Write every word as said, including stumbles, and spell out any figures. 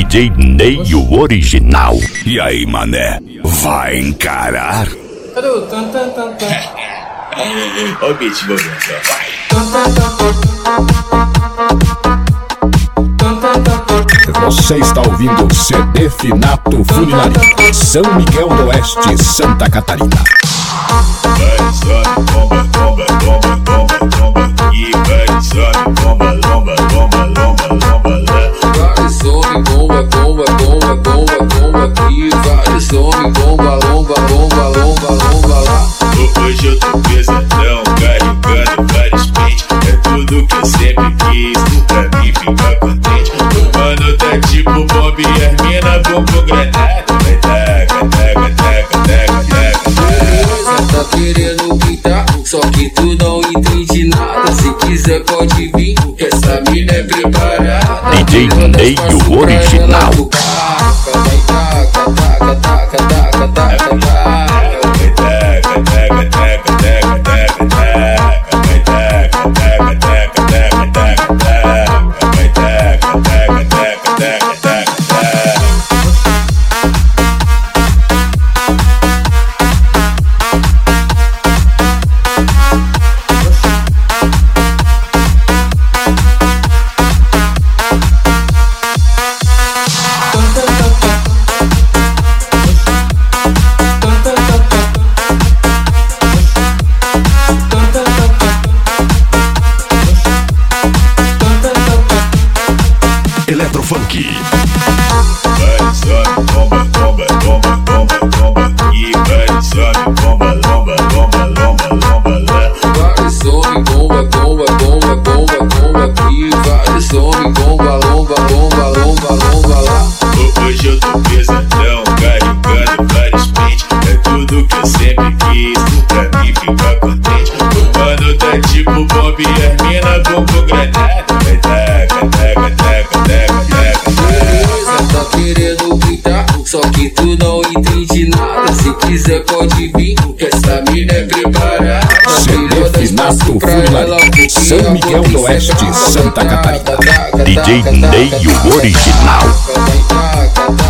D J Ney, o original. E aí, mané, vai encarar? Cadê o tan tan tan tan? Ó o beat movendo, vai. Você está ouvindo o C D Finato Funilaria, São Miguel do Oeste, Santa Catarina. Vai, sobe, bomba, bomba, bomba, bomba, bomba. E vai, sobe, bomba, bomba, bomba, bomba, bomba. Vai, sobe, bomba, bomba, bomba, bomba, bomba. E vai, sobe, bomba, lomba, bomba, lomba, lomba lá. Hoje eu tô pesadão, carregando vários pentes. É tudo que eu sempre quis, tu pra mim ficar contente. O mano tá tipo Bob e as mina vão pro granada. Vai taca, taca, taca, taca, taca. Tá querendo pintar, só que tu não entende nada. Se quiser pode vir, que essa mina é preparada. D J Ney, o original. Vai taca, taca, taca, taca, taca, taca. Eletrofunk. Vai, sobe, bomba, bomba, bomba, bomba, bomba. E vai, sobe, bomba, bomba, bomba, bomba, bomba. Vai, sobe, bomba, bomba, bomba, bomba, bomba. E vai, sobe, bomba, lomba, bomba, lomba, lomba lá. Hoje eu tô pesadão, carregando vários pentes. É tudo que eu sempre quis, tu pra mim ficar contente. O mano tá tipo Bob e as mina vão pro granada. Vai taca, taca, taca, taca, taca. Tá querendo pintar, só que tu não entende nada. Se quiser pode vir, que essa mina é preparada. C D Finato Funilaria, São Miguel do Oeste, Santa Catarina. D J Ney, o original. Vai taca, taca.